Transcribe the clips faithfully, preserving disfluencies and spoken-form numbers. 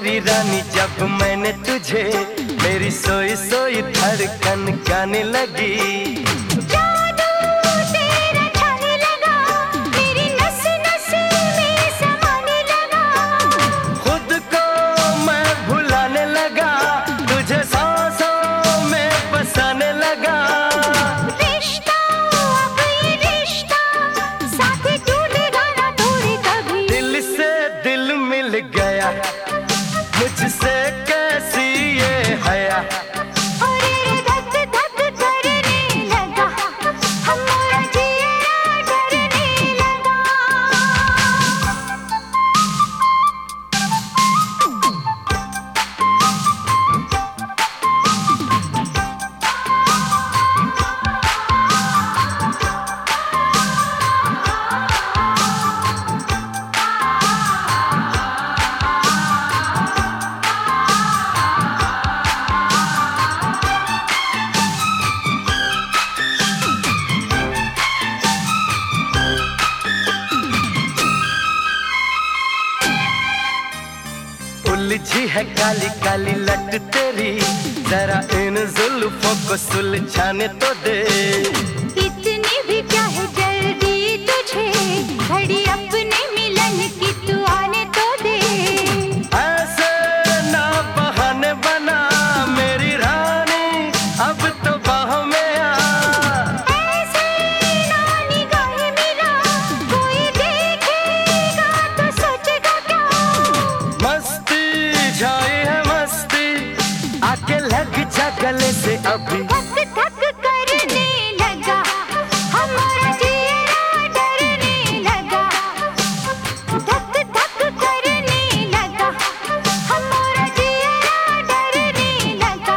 मेरी रानी जब मैंने तुझे मेरी सोई सोई धड़कन गाने लगी। जादू तेरा छाने लगा, मेरी नस नस में समाने लगा। खुद को मैं भुलाने लगा, तुझे सांसों में बसाने लगा। रिश्ता अब ये रिश्ता साथ टूटेगा ना थोड़ी कभी। दिल से दिल मिल गया, मुझसे कैसी ये हया। और ये धक धक करने लगा, हमारा जिया डरने लगा। उलझी है काली काली लट तेरी, जरा इन जुल्फों को सुलझाने तो दे। इतनी भी क्या है जल्दी तुझे, घड़ी अपने मिलन की तू आने तो दे। ऐसे ना बहाने बना मेरी रानी, अब तो बाहों में आ। ऐसे ना निगाहें मिला, कोई देखेगा तो सोचेगा क्या। मस्ती छाई है मस्ती, आके लग जा गले से अभी। धक धक करने लगा, हमारा जिया डरने लगा। धक धक करने लगा, हमारा जिया डरने लगा।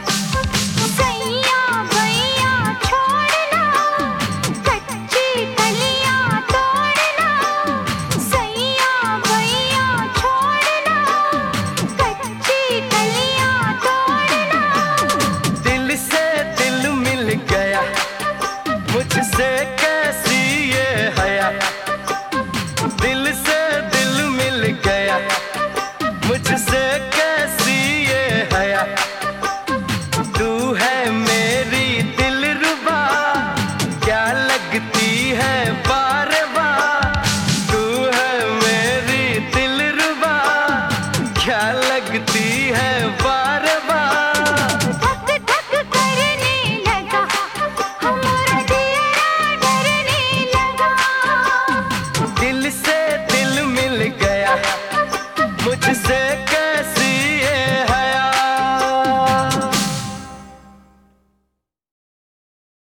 सैया गैया छोड़ना, कच्ची कलियां तोड़ना। सैया गैया छोड़ना, कच्ची कलियां तोड़ना। दिल से दिल मिल गया, मुझसे कैसी ये हया। दिल से दिल मिल गया, मुझसे कैसी ये हया। तू है मेरी दिलरुबा, क्या लगती है बार बार। तू है मेरी दिलरुबा, क्या लगती है